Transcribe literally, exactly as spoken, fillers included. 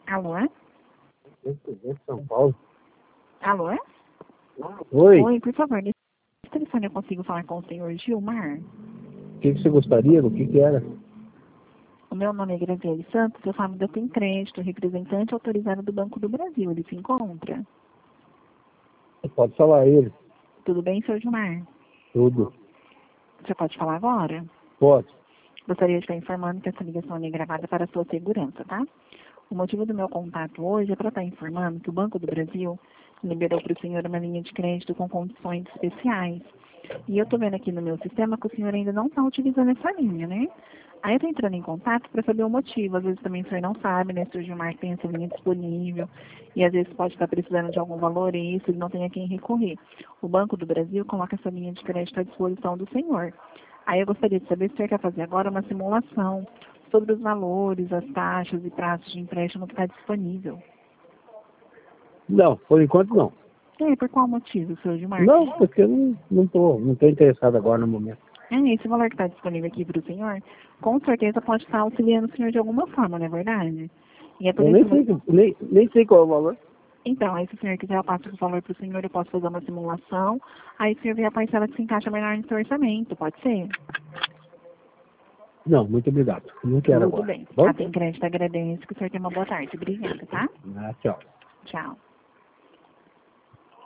Alô? Em São Paulo. Alô? Oi, Oi, por favor, nesse telefone eu consigo falar com o senhor Gilmar? o que, que você gostaria? Do que, que era? O meu nome é Graziele Santos, eu falo da Tem Crédito, representante autorizado do Banco do Brasil. Ele se encontra? Pode falar ele. Tudo bem, senhor Gilmar? Tudo. Você pode falar agora? Pode. Gostaria de estar informando que essa ligação é gravada para a sua segurança, tá? O motivo do meu contato hoje é para estar informando que o Banco do Brasil liberou para o senhor uma linha de crédito com condições especiais. E eu estou vendo aqui no meu sistema que o senhor ainda não está utilizando essa linha, né? Aí eu estou entrando em contato para saber o motivo. Às vezes também o senhor não sabe, né? Se o Gilmar tem essa linha disponível. E às vezes pode estar precisando de algum valor extra e não tem a quem recorrer. O Banco do Brasil coloca essa linha de crédito à disposição do senhor. Aí eu gostaria de saber se o senhor quer fazer agora uma simulação sobre os valores, as taxas e prazos de empréstimo que está disponível. Não, por enquanto não. É, por qual motivo, senhor Gilmar? Não, porque eu não não tô, não tô interessado agora no momento. É, esse valor que está disponível aqui para o senhor, com certeza pode estar auxiliando o senhor de alguma forma, não é verdade? E é por Eu isso nem sei, que- nem, nem sei qual é o valor. Então, aí se o senhor quiser, eu passo o valor para o senhor, eu posso fazer uma simulação. Aí o senhor vê a parcela que se encaixa melhor no seu orçamento, pode ser? Não, muito obrigado. Não quero Tudo agora. bem. Bom? A Tem Crédito agradece, que o senhor tenha uma boa tarde. Obrigada, tá? Ah, tchau. Tchau.